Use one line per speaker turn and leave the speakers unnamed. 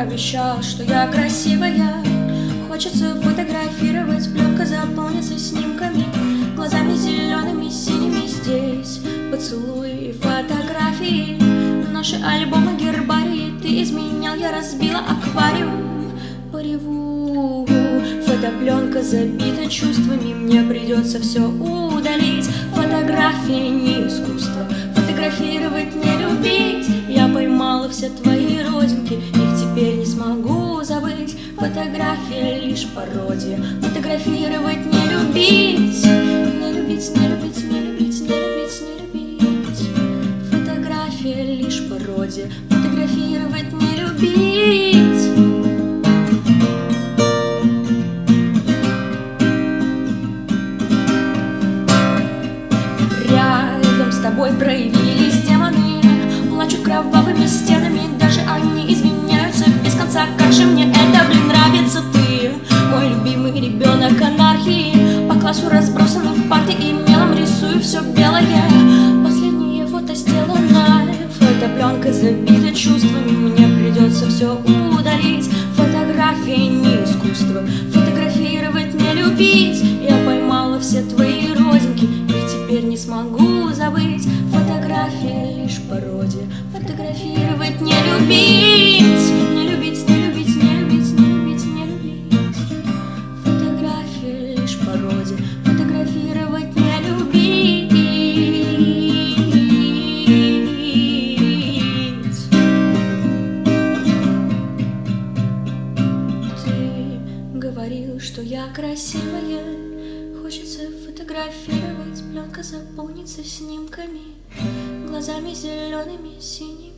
обещал, что я красивая. Хочется фотографировать, пленка заполнится снимками, глазами зелеными, синими здесь поцелуи и фотографии. Наши альбомы, гербарии, ты изменял, я разбила аквариум по реву. Фотопленка забита чувствами, мне придется все удалить. Фотография не искусство, фотографировать не любить. Я поймала все твои родинки, их теперь не смогу забыть. Фотография лишь пародия, фотографировать не любить. Не любить, не любить, не любить, не любить, не любить. Фотография лишь пародия, фотографировать не любить. Рядом с тобой проявились демоны, плачут кровавыми стенами, даже они извиняются без конца. Как же мне это, блин, нравится. Ты мой любимый ребенок анархии, по классу разбросаны парты и мелом рисую все белое. Последнее фото сделано, фотопленка забита чувствами, мне придется все удалить. Фотография не искусство, фотографировать не любить. Я поймала все твои родинки, их теперь не смогу забыть. Фотография лишь пародия, фотографировать не любить. Не любить, не любить, не любить, не любить, не любить. Фотография лишь пародия, фотографировать не любить. Ты говорил, что я красивая, хочется фотографировать, пленка заполнится снимками, глазами зелеными, синими.